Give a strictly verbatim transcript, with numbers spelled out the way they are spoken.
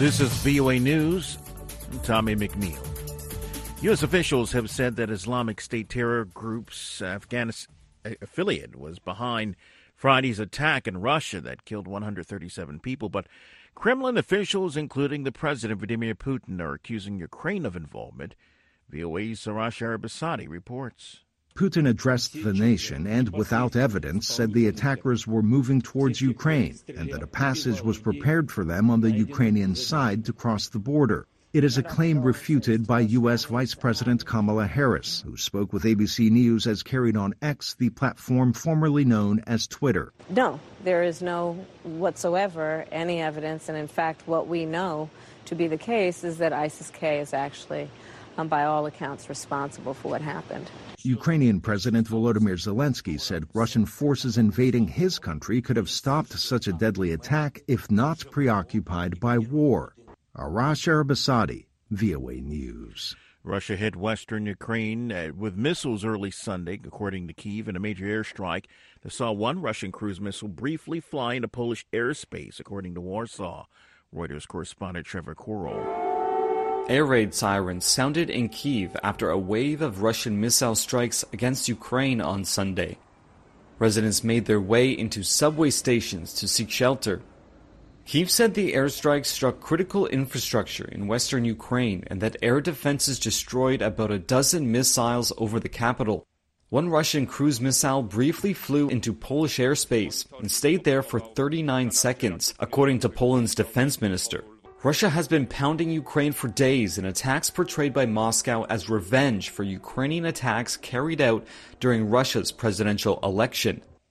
This is V O A News. I'm Tommy McNeil. U S officials have said that Islamic State terror group's Afghanistan affiliate was behind Friday's attack in Russia that killed one hundred thirty-seven people, but Kremlin officials, including the president Vladimir Putin, are accusing Ukraine of involvement. V O A's Arash Arabasadi reports. Putin addressed the nation and, without evidence, said the attackers were moving towards Ukraine and that a passage was prepared for them on the Ukrainian side to cross the border. It is a claim refuted by U S Vice President Kamala Harris, who spoke with A B C News as carried on X, the platform formerly known as Twitter. No, there is no whatsoever any evidence, and in fact what we know to be the case is that ISIS-K is actually, um, by all accounts, responsible for what happened. Ukrainian President Volodymyr Zelensky said Russian forces invading his country could have stopped such a deadly attack if not preoccupied by war. Arash Arabasadi, V O A News. Russia hit western Ukraine uh, with missiles early Sunday, according to Kyiv, in a major airstrike that saw one Russian cruise missile briefly fly into Polish airspace, according to Warsaw. Reuters correspondent Trevor Koroll. Air raid sirens sounded in Kyiv after a wave of Russian missile strikes against Ukraine on Sunday. Residents made their way into subway stations to seek shelter. Kyiv said the airstrikes struck critical infrastructure in western Ukraine and that air defenses destroyed about a dozen missiles over the capital. One Russian cruise missile briefly flew into Polish airspace and stayed there for thirty-nine seconds, according to Poland's defense minister. Russia has been pounding Ukraine for days in attacks portrayed by Moscow as revenge for Ukrainian attacks carried out during Russia's presidential election.